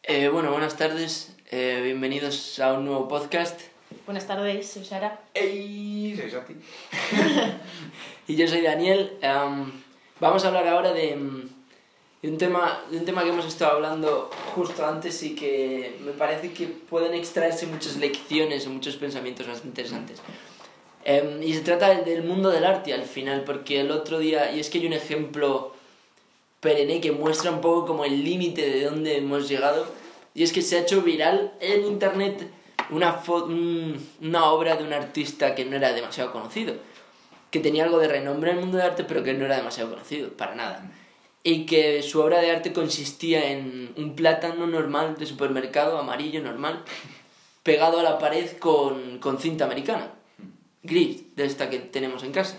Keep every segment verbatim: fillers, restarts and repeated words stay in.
Eh, bueno, buenas tardes, eh, bienvenidos a un nuevo podcast. Buenas tardes, soy Sara. ¡Ey! Soy Santi. Y yo soy Daniel. Um, vamos a hablar ahora de, de, un tema, de un tema que hemos estado hablando justo antes y que me parece que pueden extraerse muchas lecciones o muchos pensamientos bastante interesantes. Um, y se trata del, del mundo del arte al final, porque el otro día, y es que hay un ejemplo perenne que muestra un poco como el límite de dónde hemos llegado, y es que se ha hecho viral en internet una, fo- un, una obra de un artista que no era demasiado conocido, que tenía algo de renombre en el mundo del arte pero que no era demasiado conocido, para nada, y que su obra de arte consistía en un plátano normal de supermercado, amarillo normal, pegado a la pared con, con cinta americana, gris, de esta que tenemos en casa.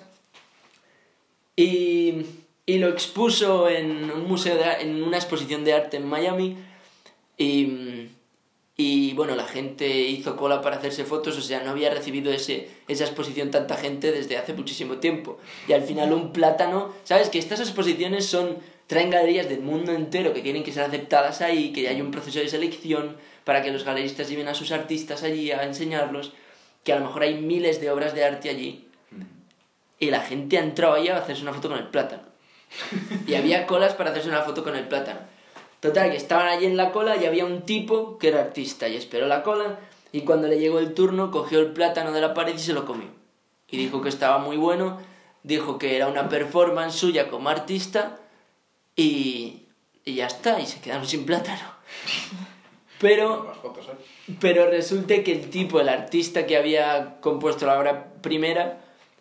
Y... Y lo expuso en un museo, de, en una exposición de arte en Miami. Y, y bueno, la gente hizo cola para hacerse fotos. O sea, no había recibido ese, esa exposición tanta gente desde hace muchísimo tiempo. Y al final un plátano... ¿Sabes? Que estas exposiciones son traen galerías del mundo entero que tienen que ser aceptadas ahí, que hay un proceso de selección para que los galeristas lleven a sus artistas allí a enseñarlos, que a lo mejor hay miles de obras de arte allí. Y la gente ha entrado allí a hacerse una foto con el plátano. Y había colas para hacerse una foto con el plátano. Total, que estaban allí en la cola y había un tipo que era artista y esperó la cola, y cuando le llegó el turno cogió el plátano de la pared y se lo comió. Y dijo que estaba muy bueno, dijo que era una performance suya como artista y, y ya está, y se quedaron sin plátano. Pero, fotos, ¿eh? pero resulta que el tipo, el artista que había compuesto la obra primera...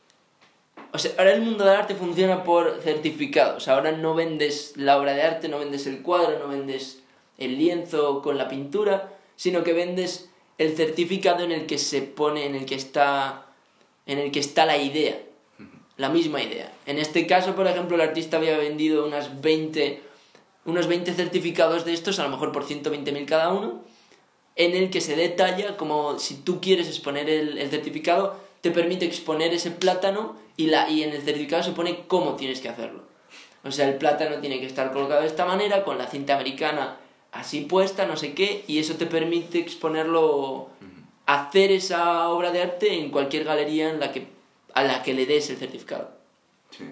O sea, ahora el mundo del arte funciona por certificados. Ahora no vendes la obra de arte, no vendes el cuadro, no vendes el lienzo con la pintura, sino que vendes el certificado en el que se pone, en el que está, en el que está la idea, la misma idea. En este caso, por ejemplo, el artista había vendido unas veinte, unos veinte certificados de estos, a lo mejor por ciento veinte mil cada uno, en el que se detalla como si tú quieres exponer el, el certificado, te permite exponer ese plátano y, la, y en el certificado se pone cómo tienes que hacerlo. O sea, el plátano tiene que estar colocado de esta manera, con la cinta americana así puesta, no sé qué, y eso te permite exponerlo, hacer esa obra de arte en cualquier galería en la que, a la que le des el certificado. Sí.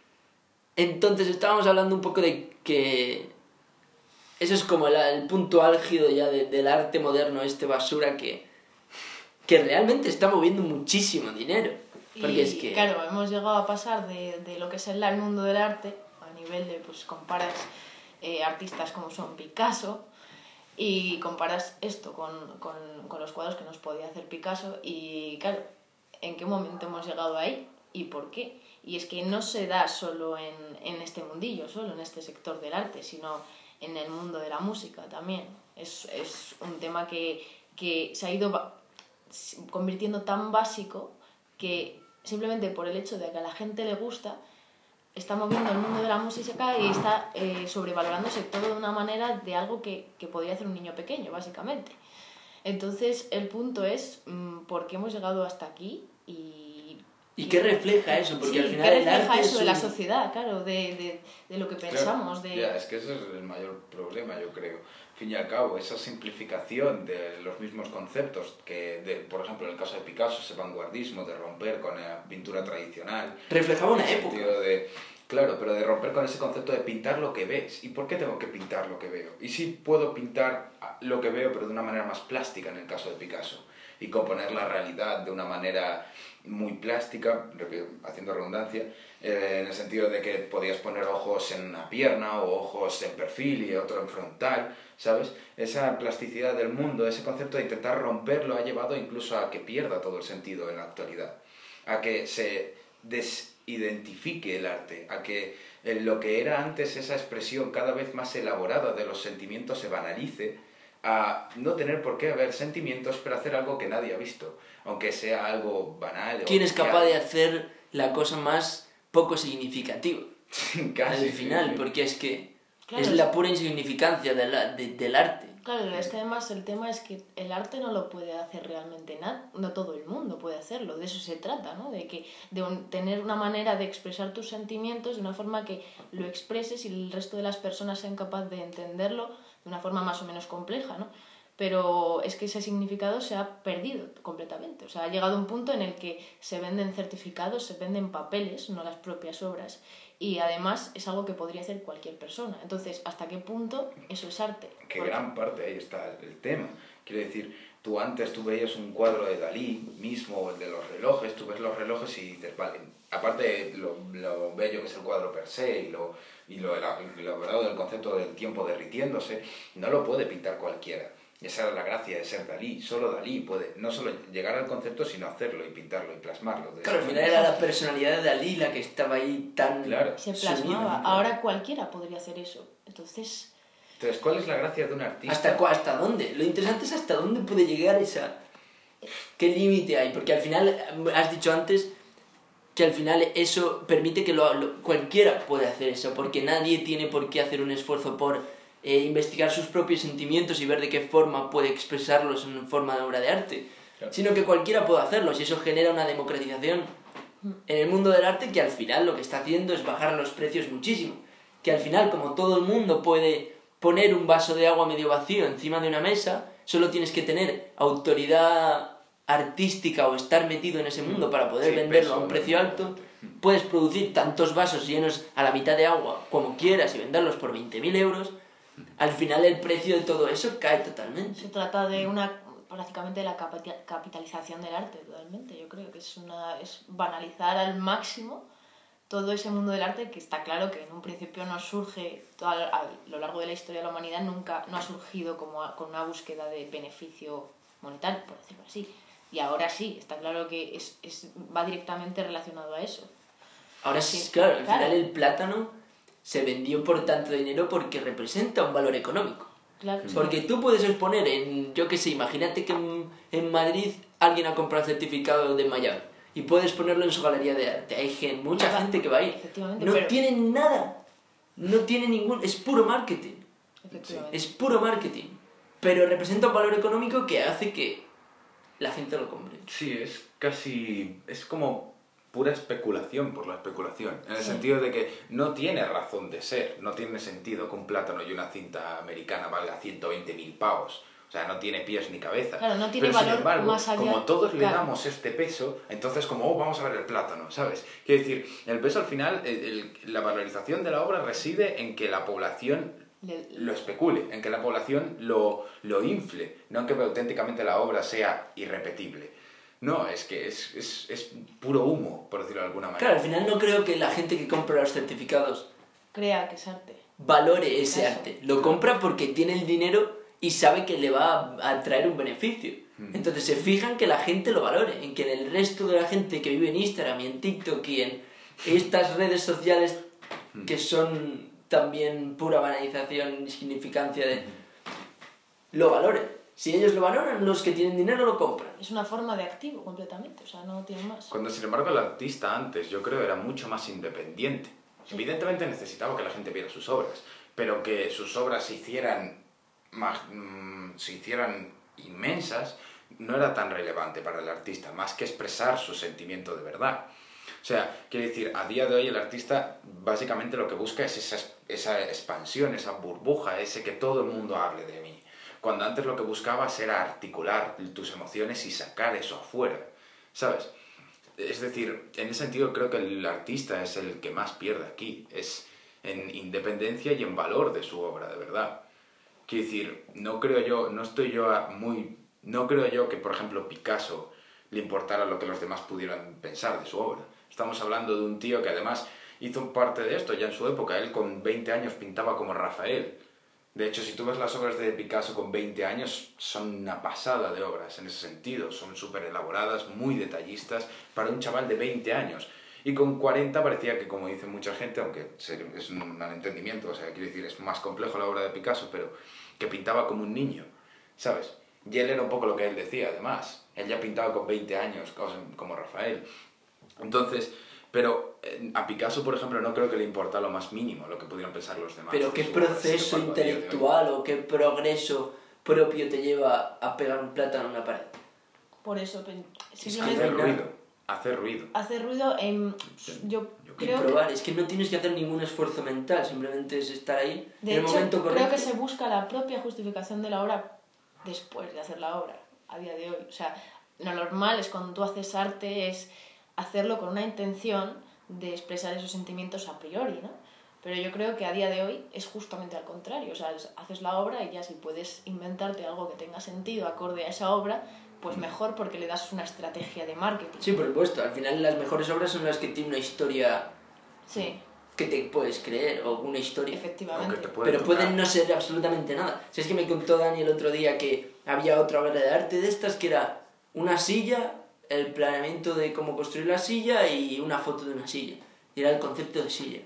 Entonces estábamos hablando un poco de que eso es como el, el punto álgido ya de, del arte moderno, este basura que, que realmente está moviendo muchísimo dinero. Porque y es que... claro, hemos llegado a pasar de, de lo que es el, el mundo del arte, a nivel de, pues comparas eh, artistas como son Picasso, y comparas esto con, con, con los cuadros que nos podía hacer Picasso, y claro, ¿en qué momento hemos llegado ahí? ¿Y por qué? Y es que no se da solo en, en este mundillo, solo en este sector del arte, sino en el mundo de la música también. Es, es un tema que, que se ha ido convirtiendo tan básico que simplemente por el hecho de que a la gente le gusta, está moviendo el mundo de la música y está eh, sobrevalorándose todo de una manera de algo que, que podría hacer un niño pequeño, básicamente. Entonces, el punto es mmm, por qué hemos llegado hasta aquí y... ¿Y qué refleja eso? Porque sí, al final ¿qué el refleja arte eso es de un... la sociedad, claro, de, de, de lo que pensamos? Claro, de... ya, es que ese es el mayor problema, yo creo. Al fin y al cabo, esa simplificación de los mismos conceptos, que de, por ejemplo, en el caso de Picasso, ese vanguardismo de romper con la pintura tradicional. Reflejaba una en el época. sentido de, claro, pero de romper con ese concepto de pintar lo que ves. ¿Y por qué tengo que pintar lo que veo? Y sí puedo pintar lo que veo, pero de una manera más plástica en el caso de Picasso. Y componer la realidad de una manera muy plástica, haciendo redundancia, eh, en el sentido de que podías poner ojos en una pierna o ojos en perfil y otro en frontal, ¿sabes? Esa plasticidad del mundo, ese concepto de intentar romperlo ha llevado incluso a que pierda todo el sentido en la actualidad, a que se desidentifique el arte, a que lo que era antes esa expresión cada vez más elaborada de los sentimientos se banalice, a no tener por qué haber sentimientos pero hacer algo que nadie ha visto, aunque sea algo banal. ¿Quién es capaz de hacer la cosa más poco significativa? Casi, al final, sí, sí. porque es que... Claro, es la pura insignificancia de la, de, del arte. Claro, es que además el tema es que el arte no lo puede hacer realmente nadie, no todo el mundo puede hacerlo, de eso se trata, ¿no? De, que, de un, tener una manera de expresar tus sentimientos de una forma que lo expreses y el resto de las personas sean capaces de entenderlo de una forma más o menos compleja, ¿no? Pero es que ese significado se ha perdido completamente, o sea, ha llegado un punto en el que se venden certificados, se venden papeles, no las propias obras, y además es algo que podría hacer cualquier persona. Entonces, ¿hasta qué punto eso es arte? Que Porque... gran parte ahí está el tema. Quiero decir, tú antes tú veías un cuadro de Dalí mismo, o el de los relojes, tú ves los relojes y dices, vale, aparte de lo, lo bello que es el cuadro per se y lo, y lo elaborado del concepto del tiempo derritiéndose, no lo puede pintar cualquiera. Esa era la gracia de ser Dalí. Solo Dalí puede no solo llegar al concepto, sino hacerlo y pintarlo y plasmarlo. Claro, al final era la personalidad de Dalí la que estaba ahí tan... Claro. Se plasmaba. sumida. Ahora cualquiera podría hacer eso. Entonces... Entonces, ¿cuál es la gracia de un artista? ¿Hasta, cu- ¿Hasta dónde? Lo interesante es hasta dónde puede llegar esa... ¿Qué límite hay? Porque al final, has dicho antes que al final eso permite que lo, lo- cualquiera puede hacer eso, porque nadie tiene por qué hacer un esfuerzo por eh, investigar sus propios sentimientos y ver de qué forma puede expresarlos en forma de obra de arte, Claro. sino que cualquiera puede hacerlos y eso genera una democratización en el mundo del arte que al final lo que está haciendo es bajar los precios muchísimo. Que al final, como todo el mundo puede poner un vaso de agua medio vacío encima de una mesa, solo tienes que tener autoridad artística o estar metido en ese mundo para poder Sí, venderlo a peso, un precio alto. realmente. Puedes producir tantos vasos llenos a la mitad de agua como quieras y venderlos por veinte mil euros. Al final el precio de todo eso cae totalmente. Se trata de una prácticamente de la capita- capitalización del arte, totalmente. Yo creo que es una es banalizar al máximo todo ese mundo del arte, que está claro que en un principio no surge, a, a lo largo de la historia de la humanidad nunca no ha surgido como a- con una búsqueda de beneficio monetario, por decirlo así. Y ahora sí, está claro que es, es, va directamente relacionado a eso. Ahora sí, claro, al final el plátano se vendió por tanto dinero porque representa un valor económico. Claro. Porque tú puedes exponer en, yo qué sé, imagínate que en, en Madrid alguien ha comprado el certificado de Miami y puedes ponerlo en su galería de arte. Hay gen- mucha gente que va ahí. Efectivamente, No pero- tienen nada, no tiene ningún... Es puro marketing, Efectivamente. es puro marketing. Pero representa un valor económico que hace que la gente lo compre. Sí, es casi... es como pura especulación por la especulación, en el Sí. sentido de que no tiene razón de ser, no tiene sentido que un plátano y una cinta americana valga ciento veinte mil pavos. O sea, no tiene pies ni cabeza. Claro, no tiene Pero, sin valor embargo, más allá- como todos le claro. damos este peso, entonces como, oh, vamos a ver el plátano, ¿sabes? Quiero decir, el peso al final, el- el- la valorización de la obra reside en que la población Le- lo especule, en que la población lo, lo infle, no en que auténticamente la obra sea irrepetible. No, es que es, es, es puro humo, por decirlo de alguna manera. Claro, al final no creo que la gente que compra los certificados Crea que es arte. valore ese Eso. arte. Lo compra porque tiene el dinero y sabe que le va a, a traer un beneficio. Mm. Entonces se fijan que la gente lo valore, en que en el resto de la gente que vive en Instagram y en TikTok y en estas redes sociales que son también pura banalización y significancia de... lo valoren. Si ellos lo valoran, los que tienen dinero lo compran. Es una forma de activo completamente, o sea, no tiene más. Cuando, sin embargo, el artista antes, yo creo, era mucho más independiente. Sí. Evidentemente necesitaba que la gente viera sus obras, pero que sus obras se hicieran, mag- mm, se hicieran inmensas no era tan relevante para el artista, más que expresar su sentimiento de verdad. O sea, quiero decir, a día de hoy el artista básicamente lo que busca es esa, esa expansión, esa burbuja, ese que todo el mundo hable de mí. Cuando antes lo que buscabas era articular tus emociones y sacar eso afuera, ¿sabes? Es decir, en ese sentido creo que el artista es el que más pierde aquí, es en independencia y en valor de su obra, de verdad. Quiero decir, no creo yo, no estoy yo a- muy... No creo yo que, por ejemplo, Picasso le importara lo que los demás pudieran pensar de su obra. Estamos hablando de un tío que además hizo parte de esto ya en su época. Él con veinte años pintaba como Rafael. De hecho, si tú ves las obras de Picasso con veinte años, son una pasada de obras en ese sentido. Son súper elaboradas, muy detallistas, para un chaval de veinte años. Y con cuarenta parecía que, como dice mucha gente, aunque es un malentendimiento, o sea, quiero decir, es más complejo la obra de Picasso, pero que pintaba como un niño, ¿sabes? Y él era un poco lo que él decía, además. Él ya pintaba con veinte años, como Rafael. Entonces, Pero eh, a Picasso, por ejemplo, no creo que le importa lo más mínimo lo que pudieran pensar los demás. Pero qué Su obra, sin proceso embargo, a día de hoy- intelectual o qué progreso propio te lleva a pegar un plátano en una pared. Por eso, pen- Es que simplemente hacer ruido, hacer ruido. hace ruido en... Yo Yo Y creo que, probar, es que no tienes que hacer ningún esfuerzo mental, simplemente es estar ahí de en el hecho, momento correcto. creo que se busca la propia justificación de la obra después de hacer la obra, a día de hoy. O sea, lo normal es cuando tú haces arte es hacerlo con una intención de expresar esos sentimientos a priori, ¿no? Pero yo creo que a día de hoy es justamente al contrario. O sea, es- haces la obra y ya si puedes inventarte algo que tenga sentido acorde a esa obra, pues mejor, porque le das una estrategia de marketing. Sí, por supuesto, al final las mejores obras son las que tienen una historia Sí, que te puedes creer, o una historia. efectivamente. Aunque te puede Pero tocar. pueden no ser absolutamente nada. Si es que me contó Dani el otro día que había otra obra de arte de estas que era una silla, el planeamiento de cómo construir la silla y una foto de una silla. Y era el concepto de silla.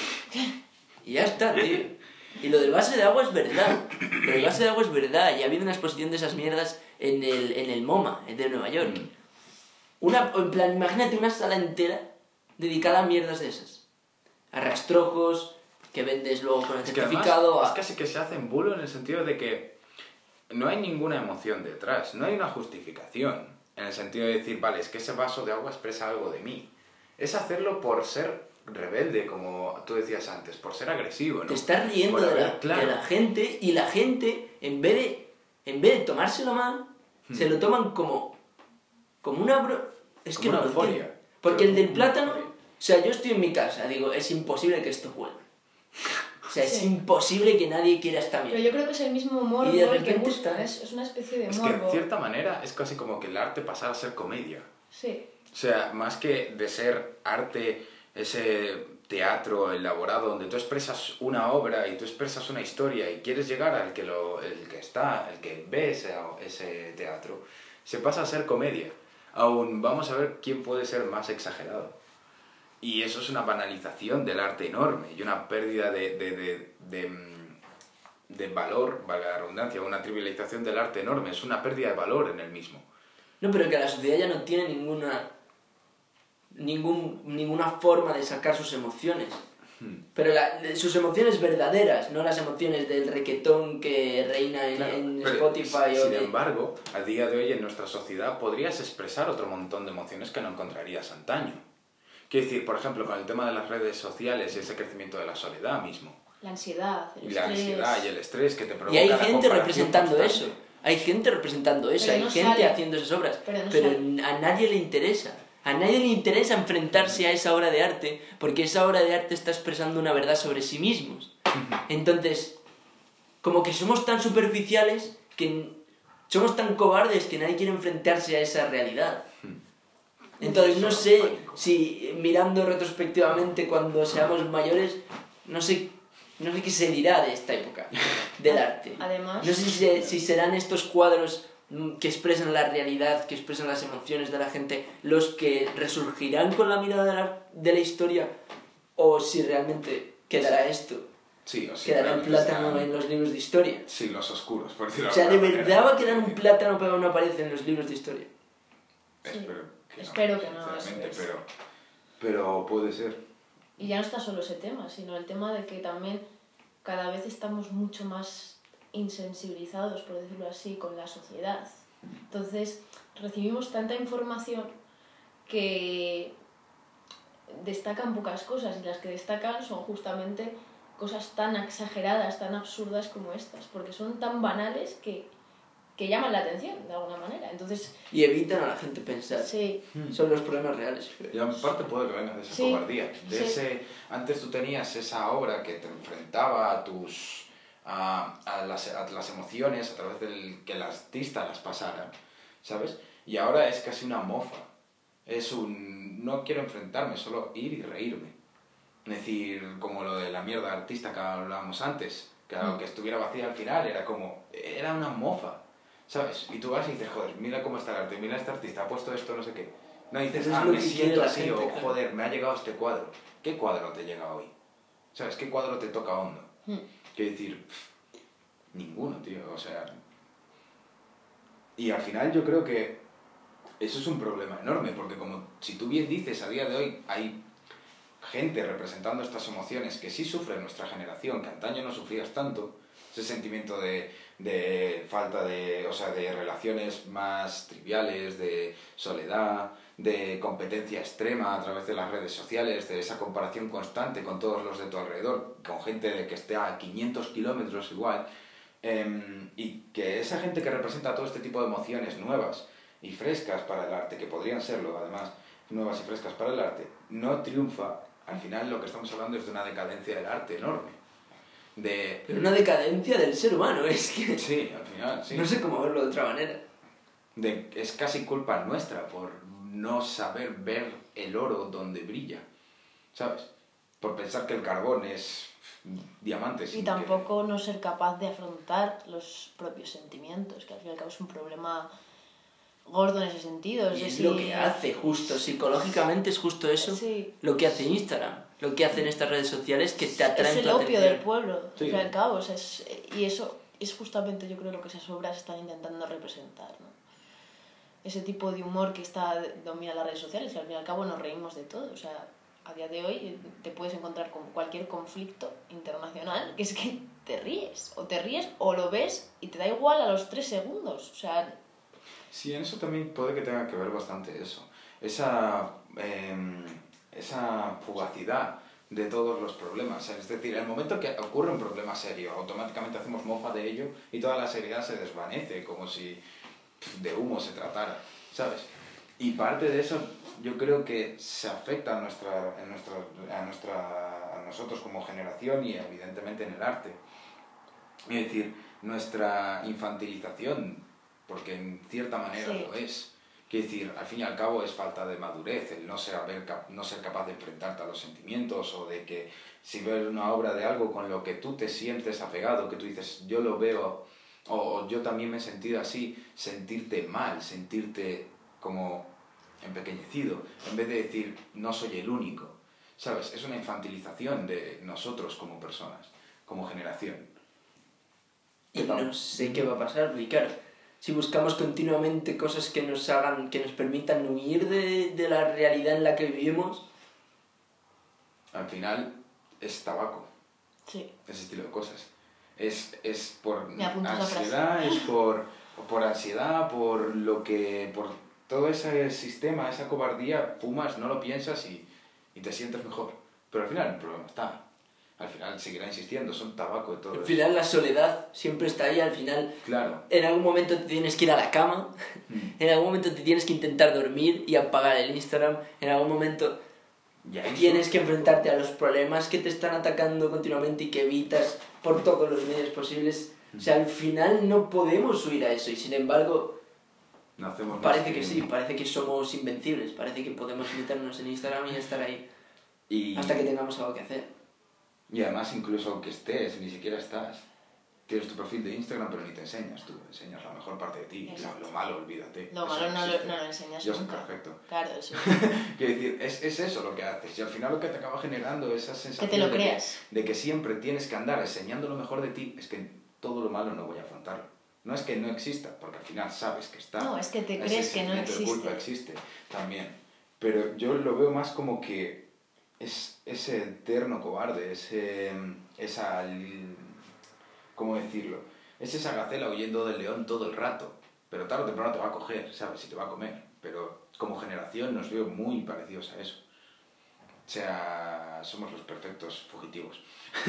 Y ya está, tío. Y lo del vaso de agua es verdad. Lo del vaso de agua es verdad. Y ha habido una exposición de esas mierdas en el, en el MoMA, de Nueva York. Una, en plan, imagínate una sala entera dedicada a mierdas de esas. A rastrojos que vendes luego con el Es que además, certificado. es a... casi que se hacen bulo en el sentido de que no hay ninguna emoción detrás, no hay una justificación. En el sentido de decir, vale, es que ese vaso de agua expresa algo de mí. Es hacerlo por ser rebelde, como tú decías antes, por ser agresivo, ¿no? Te estás riendo Por de, haber- la, claro. de la gente y la gente, en vez de, en vez de tomárselo mal, Hmm. se lo toman como, como una bro... Es Como que una no lo euforia. entiendo. Porque Pero el del como una plátano, euforia. o sea, yo estoy en mi casa, digo, es imposible que esto cuelgue. O sea, es Sí. imposible que nadie quiera esta Pero mierda. yo creo que es el mismo morbo Y de el que repente buscan, está- es, es una especie de Es que, morbo. en cierta manera, es casi como que el arte pasara a ser comedia. Sí, O sea, más que de ser arte, ese teatro elaborado donde tú expresas una obra y tú expresas una historia y quieres llegar al que, lo, el que está, el que ve ese, ese teatro, se pasa a ser comedia. Aún vamos a ver quién puede ser más exagerado. Y eso es una banalización del arte enorme y una pérdida de, de, de, de, mm, de valor, valga la redundancia, una trivialización del arte enorme. Es una pérdida de valor en el mismo. No, pero que la sociedad ya no tiene ninguna ningún, ninguna forma de sacar sus emociones. Pero la- sus emociones verdaderas, no las emociones del requetón que reina en, Claro, en pero, Spotify o sin de... embargo, a día de hoy en nuestra sociedad podrías expresar otro montón de emociones que no encontrarías antaño. Quiero decir, por ejemplo, con el tema de las redes sociales y ese crecimiento de la soledad mismo. la ansiedad, el Y la estrés. ansiedad y el estrés que te provoca Y hay la gente comparación representando constante. eso. Hay gente representando eso, Pero hay no gente sale. haciendo esas obras. Pero no pero sale. a nadie le interesa. A nadie le interesa enfrentarse a esa obra de arte, porque esa obra de arte está expresando una verdad sobre sí mismos. Entonces, como que somos tan superficiales que n- somos tan cobardes que nadie quiere enfrentarse a esa realidad. Entonces, no sé si mirando retrospectivamente cuando seamos mayores, no sé, no sé qué se dirá de esta época del arte. Además- No sé si, se- si serán estos cuadros mm, que expresan la realidad, que expresan las emociones de la gente, los que resurgirán con la mirada de la, de la historia, o si realmente quedará esto, Sí, o sí, quedará el realmente plátano sean en los libros de historia. siglos oscuros, por decirlo O sea, de alguna manera. verdad va a quedar un plátano pegado en una pared en los libros de historia. Sí. Espero que no, Espero que no, sinceramente, eso es. pero, pero puede ser. Y ya no está solo ese tema, sino el tema de que también cada vez estamos mucho más insensibilizados, por decirlo así, con la sociedad. Entonces, recibimos tanta información que destacan pocas cosas, y las que destacan son justamente cosas tan exageradas, tan absurdas como estas, porque son tan banales que, que llaman la atención, de alguna manera. Entonces, Y evitan a la gente pensar. sí, Son los problemas reales. Y en parte puede que venga de esa Sí, cobardía. De sí. ese, antes tú tenías esa obra que te enfrentaba a tus a, a, las, a las emociones a través del que el artista las pasara, ¿sabes? Y ahora es casi una mofa. Es un no quiero enfrentarme, solo ir y reírme. Es decir, como lo de la mierda artista que hablábamos antes, que aunque estuviera vacía al final, era como, era una mofa, ¿sabes? Y tú vas y dices, joder, mira cómo está el arte, mira este artista, ha puesto esto, no sé qué. No dices, Eso es ah, lo me que quiere siento la así, gente, o claro. joder, me ha llegado este cuadro. ¿Qué cuadro te llega hoy? ¿Sabes? ¿Qué cuadro te toca hondo? Mm. Quiero decir, pff, ninguno, tío, o sea... Y al final yo creo que eso es un problema enorme, porque como si tú bien dices, a día de hoy hay gente representando estas emociones que sí sufre nuestra generación, que antaño no sufrías tanto, ese sentimiento de, de falta de, o sea, de relaciones más triviales, de soledad, de competencia extrema a través de las redes sociales, de esa comparación constante con todos los de tu alrededor, con gente de que esté a quinientos kilómetros igual, eh, y que esa gente que representa todo este tipo de emociones nuevas y frescas para el arte, que podrían serlo además, nuevas y frescas para el arte, no triunfa, al final lo que estamos hablando es de una decadencia del arte enorme. De... Pero una decadencia del ser humano, es que... Sí, al final, sí. No sé cómo verlo de otra manera. De, es casi culpa nuestra por no saber ver el oro donde brilla, ¿sabes? Por pensar que el carbón es diamante. Y tampoco que... no ser capaz de afrontar los propios sentimientos, que al fin y al cabo es un problema gordo en ese sentido. Es, es decir, lo que hace justo, psicológicamente es justo eso, sí. Lo que hace Instagram, lo que hacen estas redes sociales que te atraen es tu el opio atención. del pueblo, sí. al fin y al cabo, o sea, es, y eso es justamente yo creo lo que esas obras están intentando representar, ¿no? Ese tipo de humor que está domina las redes sociales, y al fin y al cabo nos reímos de todo, o sea, a día de hoy te puedes encontrar con cualquier conflicto internacional que es que te ríes, o te ríes o lo ves y te da igual a los tres segundos, o sea... Sí, en eso también puede que tenga que ver bastante eso, esa, eh, esa fugacidad de todos los problemas, es decir, el momento que ocurre un problema serio, automáticamente hacemos mofa de ello y toda la seriedad se desvanece, como si de humo se tratara, ¿sabes? Y parte de eso yo creo que se afecta a, nuestra, a, nuestra, a, nuestra, a nosotros como generación y evidentemente en el arte. Es decir, nuestra infantilización, porque en cierta manera sí. lo es. Quiero decir, al fin y al cabo es falta de madurez, el no ser, no ser capaz de enfrentarte a los sentimientos, o de que si ves una obra de algo con lo que tú te sientes apegado, que tú dices, yo lo veo, o yo también me he sentido así, sentirte mal, sentirte como empequeñecido, en vez de decir, no soy el único, ¿sabes? Es una infantilización de nosotros como personas, como generación. Y no sé qué va a pasar, porque claro, si buscamos continuamente cosas que nos hagan, que nos permitan huir de, de la realidad en la que vivimos, al final es tabaco. Sí. Ese estilo de cosas. Es, es por ansiedad, es por, por ansiedad, por lo que, por todo ese sistema, esa cobardía, fumas, no lo piensas y, y te sientes mejor. Pero al final el problema está. Al final seguirá insistiendo, son tabaco y todo al eso. final la soledad siempre está ahí, al final Claro. En algún momento te tienes que ir a la cama, Mm. en algún momento te tienes que intentar dormir y apagar el Instagram, en algún momento Y ahí tienes son- que enfrentarte a los problemas que te están atacando continuamente y que evitas por todos los medios posibles. O sea, al final no podemos huir a eso y sin embargo no hacemos más parece que sí, parece que somos invencibles, parece que podemos meternos en Instagram y estar ahí Y, hasta que tengamos algo que hacer. y además incluso aunque estés, ni siquiera estás. Tienes tu perfil de Instagram pero ni te enseñas tú, enseñas la mejor parte de ti. Exacto. Lo, lo malo, olvídate. Lo Eso malo no lo, existe. no lo enseñas Yo soy nunca. perfecto. Claro, eso. Quiero decir, es, es eso lo que haces. Y al final lo que te acaba generando esa sensación Que te lo de, creas. Que, de que siempre tienes que andar enseñando lo mejor de ti. Es que todo lo malo no voy a afrontarlo. No es que no exista, porque al final sabes que está. No, es que te Ese crees que no sentimiento de culpa existe. existe también. Pero yo lo veo más como que es ese eterno cobarde, ese, esa... ¿Cómo decirlo? Es esa gacela huyendo del león todo el rato. Pero tarde o temprano te va a coger, ¿sabes? Y te va a comer. Pero como generación nos veo muy parecidos a eso. O sea, somos los perfectos fugitivos.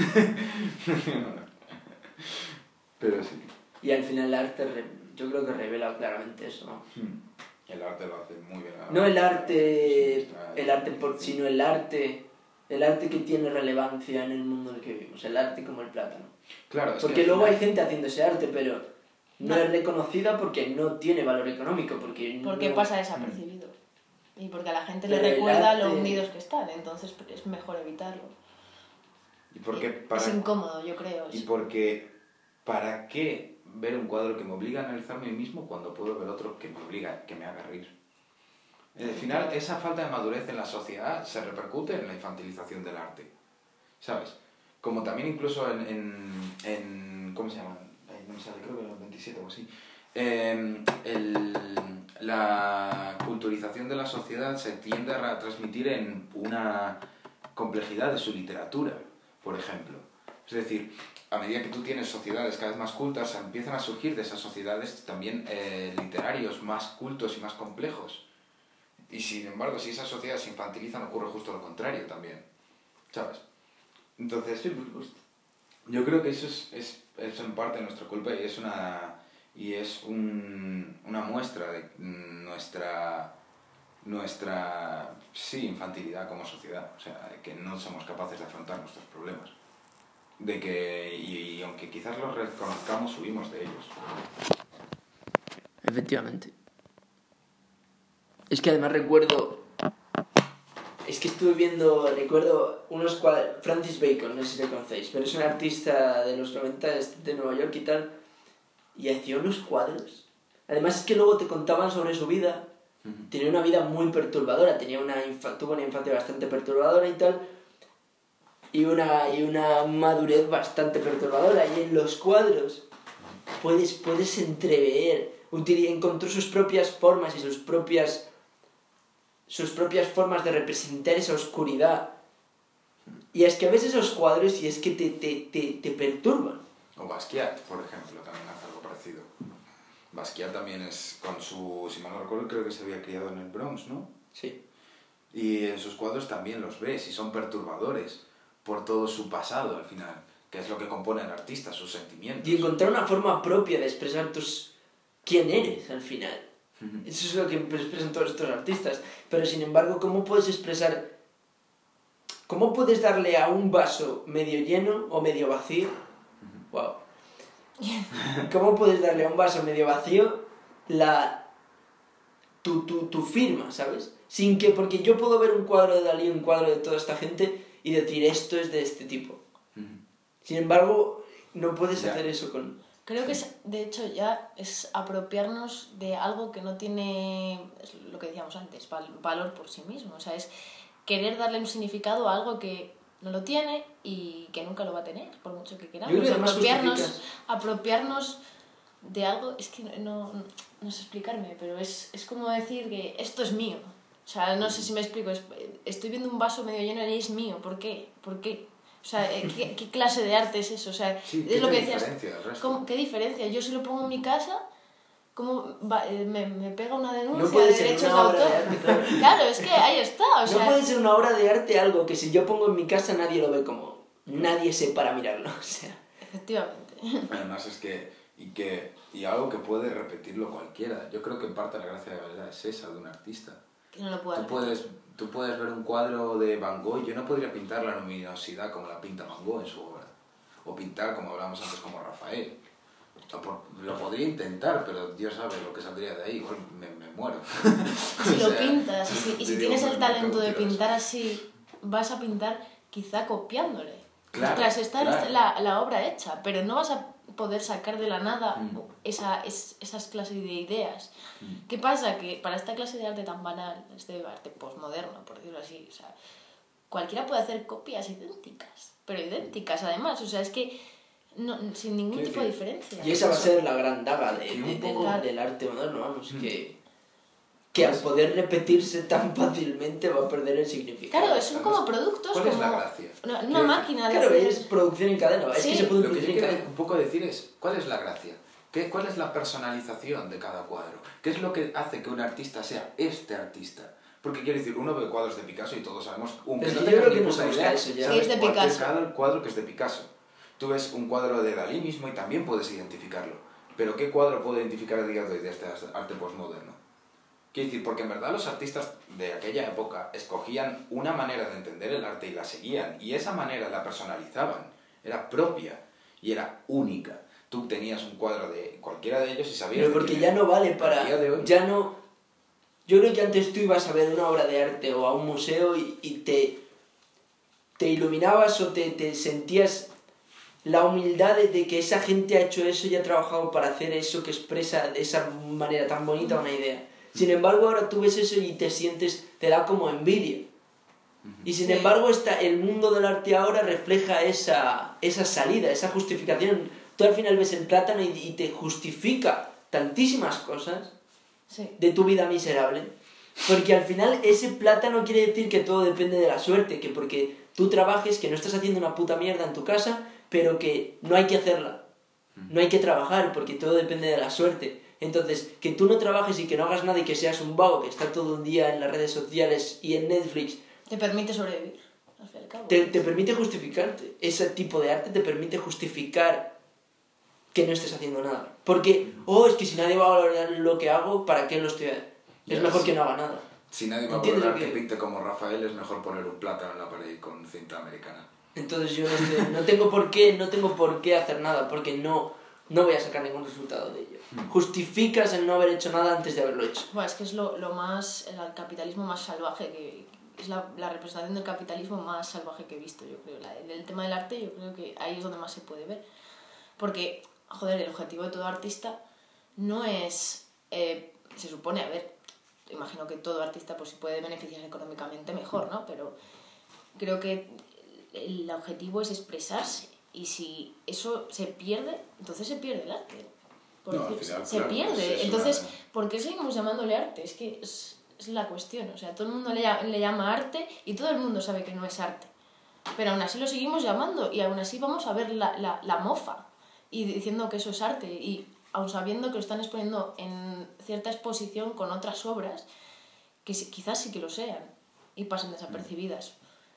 Pero sí. Y al final el arte, re- yo creo que revela claramente eso, ¿no? El arte lo hace muy bien. No el arte, Está- el arte por, sino el arte, el arte que tiene relevancia en el mundo en el que vivimos, el arte como el plátano. Claro, es Porque que al luego final- hay gente haciendo ese arte, pero no, No. es reconocida porque no tiene valor económico, porque Porque no- pasa desapercibido. Y porque a la gente le Pero el recuerda arte- lo hundidos que están, entonces es mejor evitarlo. ¿Y por qué Y para, Es incómodo, yo creo. y porque ¿para qué ver un cuadro que me obliga a analizarme a mí mismo cuando puedo ver otro que me obliga, que me haga reír? Al final, esa falta de madurez en la sociedad se repercute en la infantilización del arte, ¿sabes? Como también incluso en... en, en ¿cómo se llama? Ay, no me sale, creo que en los veintisiete o así. Eh, el, la culturización de la sociedad se tiende a transmitir en una complejidad de su literatura, por ejemplo. Es decir, a medida que tú tienes sociedades cada vez más cultas, empiezan a surgir de esas sociedades también eh, literarios más cultos y más complejos. Y sin embargo, si esas sociedades se infantilizan, ocurre justo lo contrario también, ¿sabes? Entonces, Sí, por supuesto. yo creo que eso es, es, es en parte nuestra culpa y es una, y es un, una muestra de nuestra, nuestra sí, infantilidad como sociedad. O sea, de que no somos capaces de afrontar nuestros problemas. De que, y, y aunque quizás los reconozcamos, huimos de ellos. Efectivamente. Es que además recuerdo... Es que estuve viendo, recuerdo unos cuadros... Francis Bacon, no sé si le conocéis, pero es un artista de los noventa de Nueva York y tal, y hacía unos cuadros. Además es que luego te contaban sobre su vida. Uh-huh. Tenía una vida muy perturbadora, tenía una infa- tuvo una infancia bastante perturbadora y tal, y una, y una madurez bastante perturbadora. Y en los cuadros puedes, puedes entrever, encontró sus propias formas y sus propias... sus propias formas de representar esa oscuridad. Y es que a veces esos cuadros y es que te, te, te, te perturban. O Basquiat, por ejemplo, también hace algo parecido. Basquiat también es con su... Si mal no recuerdo, creo que se había criado en el Bronx, ¿no? Sí. Y en sus cuadros también los ves y son perturbadores por todo su pasado al final, que es lo que compone al artista, sus sentimientos. Y encontrar una forma propia de expresar tus... quién eres al final. Eso es lo que expresan todos estos artistas. Pero sin embargo, ¿cómo puedes expresar... ¿Cómo puedes darle a un vaso medio lleno o medio vacío? Wow. ¿Cómo puedes darle a un vaso medio vacío la... tu, tu, tu firma, ¿sabes? Sin que... Porque yo puedo ver un cuadro de Dalí, un cuadro de toda esta gente y decir, esto es de este tipo. Sin embargo, no puedes ya. hacer eso con... Creo que es, de hecho ya es apropiarnos de algo que no tiene, es lo que decíamos antes, val, valor por sí mismo. O sea, es querer darle un significado a algo que no lo tiene y que nunca lo va a tener, por mucho que queramos. Yo creo que apropiarnos, apropiarnos de algo, es que no, no, no sé explicarme, pero es, es como decir que esto es mío. O sea, no sé si me explico, es, estoy viendo un vaso medio lleno y es mío. ¿Por qué? ¿Por qué? O sea, ¿qué, ¿qué clase de arte es eso? O sea, sí, es lo que decías. ¿Cómo, ¿Qué diferencia? Yo si lo pongo en mi casa, ¿cómo va, me, me pega una denuncia no puede de ser derechos una de obra autor? de arte, claro. Claro, es que ahí está. O sea, no puede ser una obra de arte algo que si yo pongo en mi casa nadie lo ve como... Nadie se para mirarlo, o sea... Efectivamente. Además es que... Y, que... y algo que puede repetirlo cualquiera. Yo creo que en parte la gracia de la verdad es esa, de un artista. Que no lo pueda Tú puedes, tú puedes ver un cuadro de Van Gogh, yo no podría pintar la luminosidad como la pinta Van Gogh en su obra, o pintar, como hablábamos antes, como Rafael. O por, lo podría intentar, pero Dios sabe lo que saldría de ahí, igual me, me muero. Si o lo sea, pintas, y si, y si digo, tienes el me talento de cago en pintar así, vas a pintar quizá copiándole. Claro, Ostras, está claro. la, la obra hecha, pero no vas a poder sacar de la nada mm. esa, es, esas clases de ideas. Mm. ¿Qué pasa? Que para esta clase de arte tan banal, este arte posmoderno, por decirlo así, o sea, cualquiera puede hacer copias idénticas, pero idénticas además, o sea, es que no, sin ningún tipo de diferencia. Y esa va a ser la gran daga de, Sí, de, un de, poco... del, del arte moderno, vamos, mm. que... que al poder repetirse tan fácilmente va a perder el significado. Claro, son como productos, ¿Cuál como es la gracia? una, una máquina de Claro, hacer... es producción en cadena, es Sí. que se puede Lo que producir yo en quiero cadena. un poco decir es, ¿cuál es la gracia? ¿Qué, ¿Cuál es la personalización de cada cuadro? ¿Qué es lo que hace que un artista sea este artista? Porque quiero decir, uno ve cuadros de Picasso y todos sabemos, aunque Pero no yo creo tengas que ni no puta se busca idea, eso ya. sabes Que es de cuál Picasso. cada cuadro que es de Picasso. Tú ves un cuadro de Dalí mismo y también puedes identificarlo. Pero ¿qué cuadro puedo identificar a día de hoy de este arte postmoderno? Quiero decir, porque en verdad los artistas de aquella época escogían una manera de entender el arte y la seguían, y esa manera la personalizaban, era propia y era única. Tú tenías un cuadro de cualquiera de ellos y sabías... Pero porque ya no vale para... A día de hoy. Ya no... Yo creo que antes tú ibas a ver una obra de arte o a un museo y, y te, te iluminabas o te, te sentías la humildad de, de que esa gente ha hecho eso y ha trabajado para hacer eso que expresa de esa manera tan bonita una idea. Sin embargo, ahora tú ves eso y te sientes, te da como envidia. Y sin Sí. embargo, está, el mundo del arte ahora refleja esa, esa salida, esa justificación. Tú al final ves el plátano y, y te justifica tantísimas cosas Sí. de tu vida miserable. Porque al final ese plátano quiere decir que todo depende de la suerte, que porque tú trabajes, que no estás haciendo una puta mierda en tu casa, pero que no hay que hacerla. No hay que trabajar porque todo depende de la suerte. Entonces, que tú no trabajes y que no hagas nada y que seas un vago que está todo un día en las redes sociales y en Netflix... Te permite sobrevivir, al fin y al cabo. Te, te permite justificarte. Ese tipo de arte te permite justificar que no estés haciendo nada. Porque, oh, es que si nadie va a valorar lo que hago, ¿para qué lo estoy haciendo? Es mejor que no haga nada. Si nadie va a valorar que pinte como Rafael, es mejor poner un plátano en la pared con cinta americana. Entonces yo no, estoy, no tengo por qué, no tengo por qué hacer nada, porque no, no voy a sacar ningún resultado de ello. Justificas el no haber hecho nada antes de haberlo hecho. Bueno, es que es lo, lo más, el capitalismo más salvaje, que es la, la representación del capitalismo más salvaje que he visto, yo creo. La, el tema del arte, yo creo que ahí es donde más se puede ver. Porque, joder, el objetivo de todo artista no es, eh, se supone, a ver, imagino que todo artista pues si puede beneficiarse económicamente mejor, ¿no? Pero creo que el objetivo es expresarse, y si eso se pierde, entonces se pierde el arte. Por No, decir, al final, se claro, pierde. es Entonces, una... ¿por qué seguimos llamándole arte? Es que es, es la cuestión. O sea, todo el mundo le, le llama arte y todo el mundo sabe que no es arte. Pero aún así lo seguimos llamando y aún así vamos a ver la, la, la mofa y diciendo que eso es arte, y aun sabiendo que lo están exponiendo en cierta exposición con otras obras que quizás sí que lo sean y pasen desapercibidas.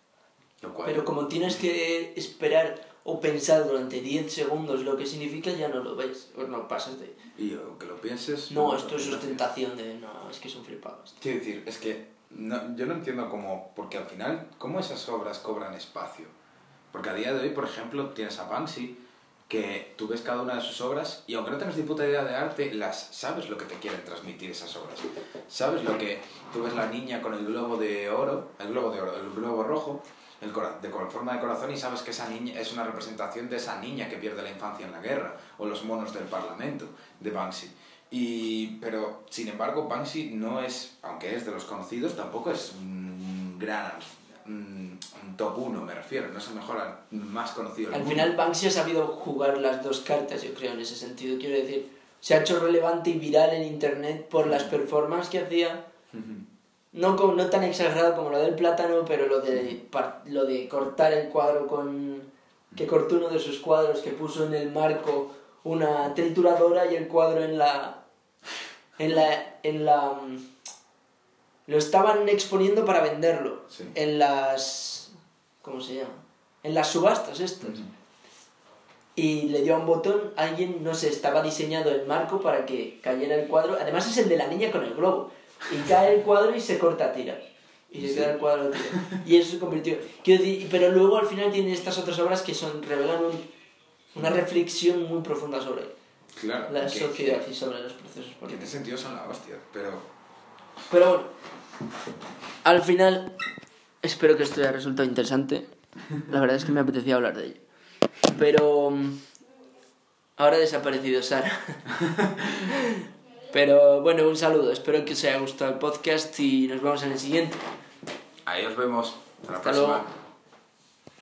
Pero como tienes que esperar o pensar durante diez segundos lo que significa, ya no lo ves, o no pasas de... Y aunque lo pienses... No, esto es ostentación de... No, es que son flipados. Quiero decir, es que no, yo no entiendo cómo... Porque al final, ¿cómo esas obras cobran espacio? Porque a día de hoy, por ejemplo, tienes a Banksy, que tú ves cada una de sus obras y aunque no tengas ni puta idea de arte, las sabes lo que te quieren transmitir esas obras. Sabes lo que... Tú ves la niña con el globo de oro, el globo de oro, el globo rojo, el cora de forma de corazón, y sabes que esa niña es una representación de esa niña que pierde la infancia en la guerra, o los monos del Parlamento de Banksy. Y, pero, sin embargo, Banksy no es, aunque es de los conocidos, tampoco es un gran, un top uno, me refiero, no es el mejor, más conocido del Al mundo. final Banksy ha sabido jugar las dos cartas, yo creo, en ese sentido. Quiero decir, se ha hecho relevante y viral en internet por las performances que hacía. No, como, no tan exagerado como lo del plátano, pero lo de, lo de cortar el cuadro con... que cortó uno de sus cuadros, que puso en el marco una trituradora y el cuadro en la... en la... en la... lo estaban exponiendo para venderlo. Sí. En las... ¿cómo se llama? En las subastas estas. Uh-huh. Y le dio a un botón, alguien, no sé, estaba diseñado el marco para que cayera el cuadro. Además es el de la niña con el globo. Y cae el cuadro y se corta a tirar. Y se sí. queda el cuadro tirado. Y eso se convirtió... Quiero decir, pero luego al final tiene estas otras obras que son revelan un, una reflexión muy profunda sobre claro, la que, sociedad que, y sobre los procesos políticos. Que en ese sentido son la hostia, pero... Pero bueno, al final espero que esto haya resultado interesante. La verdad es que me apetecía hablar de ello. Pero ahora ha desaparecido Sara. Pero bueno, un saludo. Espero que os haya gustado el podcast y nos vemos en el siguiente. Ahí os vemos. Hasta la Hasta próxima. luego.